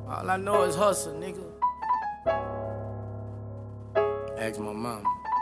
All I know is hustle, nigga. Ask my mom.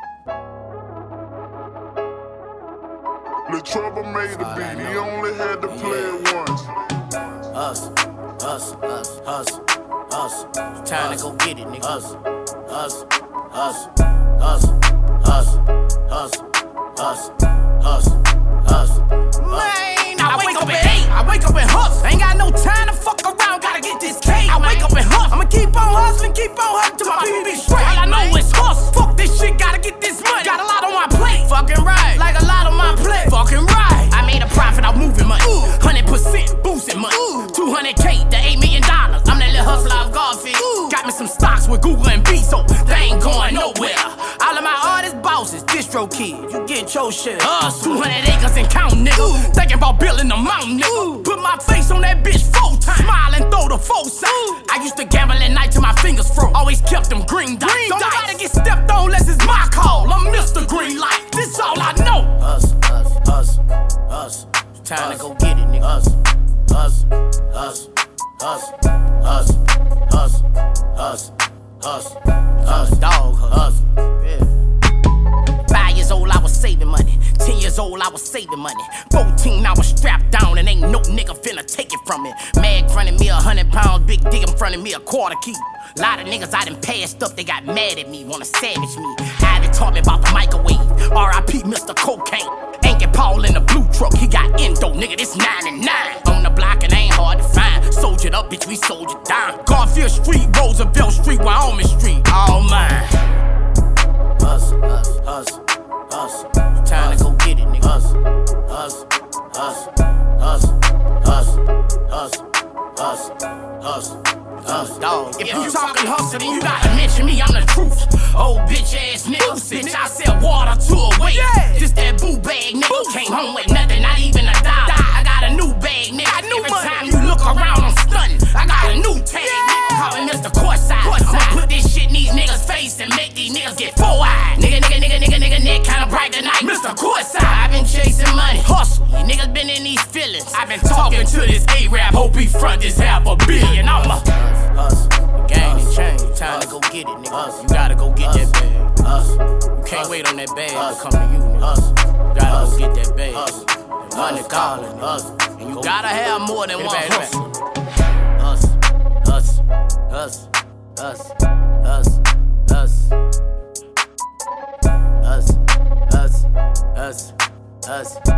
The Trouble made the beat, he only had to play it once. Hustle, hustle, hustle, hustle, hustle. Time to go get it, nigga. Hustle, hustle, hustle, hustle, hustle, hustle, hustle, hustle, hustle. Man, I wake up at 8. I wake up and hustle. Ain't got no time to fuck around, gotta get this cake. I wake up and hustle. I'ma keep on hustling till my people be straight. All I know is hustle. Fuck this shit, gotta get this money. Got a lot on my plate. Fucking right. Like a lot on my plate. Fucking right. I made a profit out moving money. 100% boosting money. 200K to $8 million. I'm that little hustler of Garfield. Got me some stocks with Google and Bezos. They ain't going nowhere. All of my artist bosses, distro kids. You get your shit. 200 acres and count, nigga. Thinking about building a mountain, nigga. Put my face on that bitch 4 times. Smile and throw the 4 sign. I used to gamble at night till my fingers froze. Always kept them green dice. Don't nobody get stepped on unless it's my call. I'm Mr. Green Light. This all I know. Hustle, hustle, hustle, hustle. Time to go get it, nigga. Hustle, hustle, hustle, hustle, hustle, hustle, hustle, hustle, hustle, dog hustle. Yeah. 5 years old, I was saving money. 10 years old, I was saving money. 14, I was strapped down and ain't no nigga finna take it from me. Mag fronted me 100 pounds, big dick in front of me a quarter key. Lot of niggas I done passed up, they got mad at me, wanna savage me. Ivy taught me about the microwave. R.I.P. Mr. Cocaine. Anky Paul in the blue truck, he got endo, nigga, this 99. On the block, it ain't hard to find. Soldiered up, bitch, we soldiered down. Garfield Street, Roosevelt Street, Wyoming Street, all mine. Hustle, hustle, hustle, hustle. Time to go get it, nigga. Hustle, hustle, hustle, hustle, hustle, hustle, hustle, hustle, hustle, dog. If you talking hustle, then you gotta mention me, I'm the truth. Old bitch ass nigga, bitch, I sell water to a wait. Just that boo bag, nigga. Came home with nothing, not even a dollar. I got a new bag, nigga. Every time you look around, I'm stunning. I got a new tag, nigga. Call me Mr. Courtside. I'ma put this shit in these niggas' face and make these niggas get 4 eyes. Nigga, neck kinda bright tonight. Mr. Courtside. I've been chasing money, hustle. You niggas been in these feelings. I've been talking to this A-Rap, hope he front this $500 million. I'm a hustle. The game done changed. Time to go get it, nigga. You gotta go get that bag. Hustle. You can't wait on that bag to come to you, nigga. You gotta go get that bag. And money calling, nigga. And you gotta have more than one hustle. Hustle, hustle, hustle, hustle, hustle, hustle, hustle, hustle, hustle, hustle.